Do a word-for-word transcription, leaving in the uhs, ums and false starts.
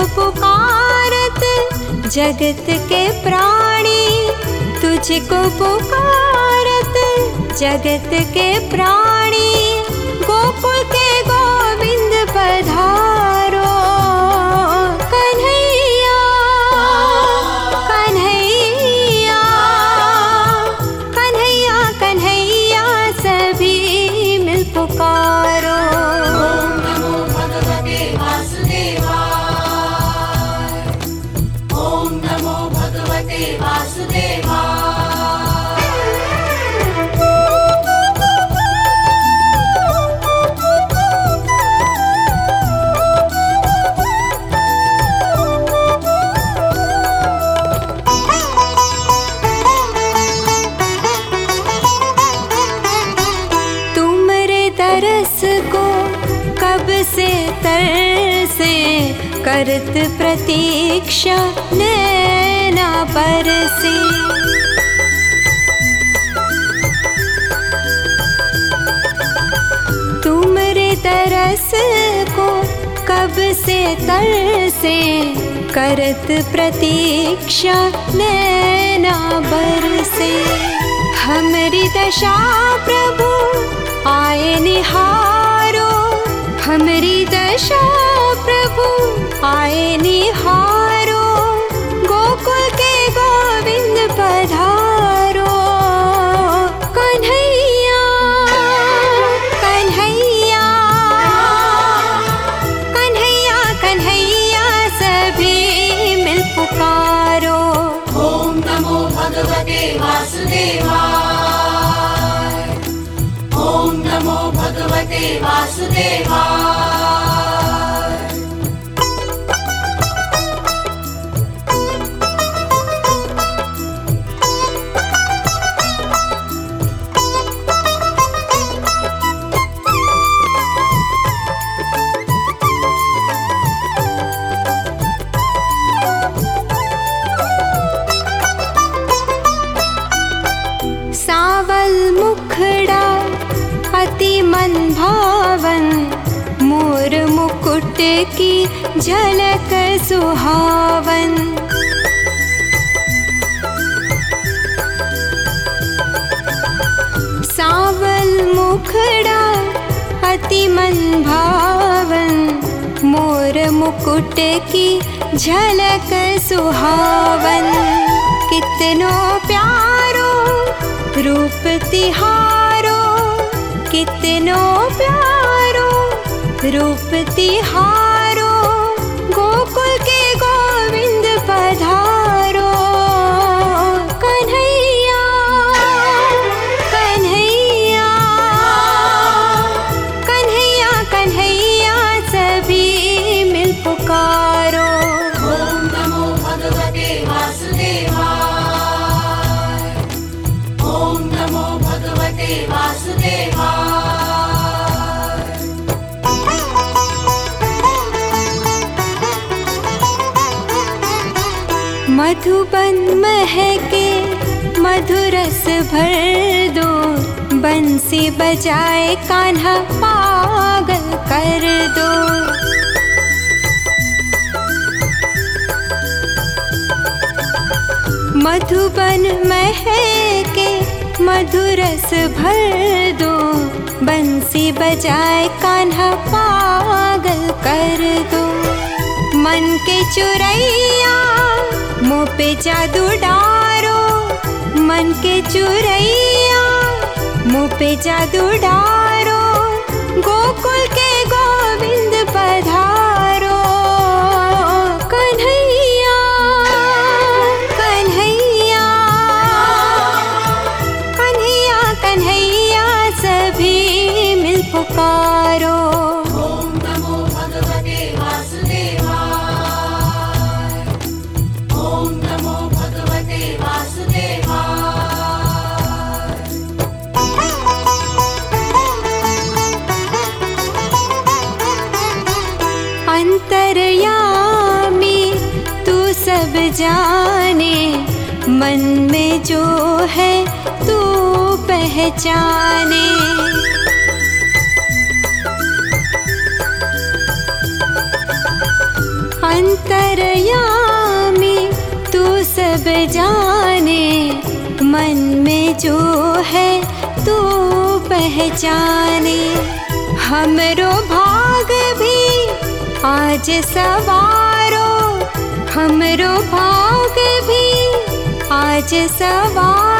पुकारत जगत के प्राणी, तुझको पुकारत जगत के प्राणी। गोकुल के गोविंद पधारो, कन्हैया कन्हैया कन्हैया कन्हैया सभी मिल पुकारो। ओम नमो भगवते वासुदेवाय, ओम नमो भगवते वासुदेवाय। से तरसे करत प्रतीक्षा नैना बरसे। तुमरे तरस को कब से तरसे करत प्रतीक्षा नैना बरसे। हमारी दशा प्रभु आए निहारो, हमारी दशा प्रभु आए निहारो। गोकुल के गोविंद पधारो, कन्हैया कन्हैया कन्हैया कन्हैया सभी मिल पुकारो। ओम नमो भगवते वासुदेवाय, ओम नमो भगवते वासुदेवाय। सावल मुखड़ा अति मन भावन, मोर मुकुट की झलक सुहावन। सावल मुखड़ा अति मन भावन, मोर मुकुट की झलक सुहावन। कितनो प्यारो रूप तिहारो, कितनो प्यारो रूप तिहारो। गोकुल के गोविंद पधारो, कन्हैया कन्हैया कन्हैया कन्हैया सभी मिल पुकारो। ओम नमो भगवते वासुदेवाय, ओम नमो भगवते वासुदेवाय। मधुबन महके मधुरस भर दो, बंसी बजाए कान्हा पागल कर दो। मधुबन महके मधुरस भर दो, बंसी बजाए कान्हा पागल कर दो। मन के चुरैया मुँह पे जादू डारो, मन के चुरैया मुँह पे जादू डारो। गोकुल के गोविंद पधारो, कन्हैया कन्हैया कन्हैया कन्हैया सभी मिल पुकारो। ओम नमो भगवते वासुदेवाय, ओम नमो भगवते वासुदेवाय। अंतर्यामी तू सब जाने, मन में जो है तू पहचाने। अंतर्यामी तू सब जाने, मन में जो है तू पहचाने। हमरो भाग भी आज सवारो, हमरो भाग भी आज सवारो।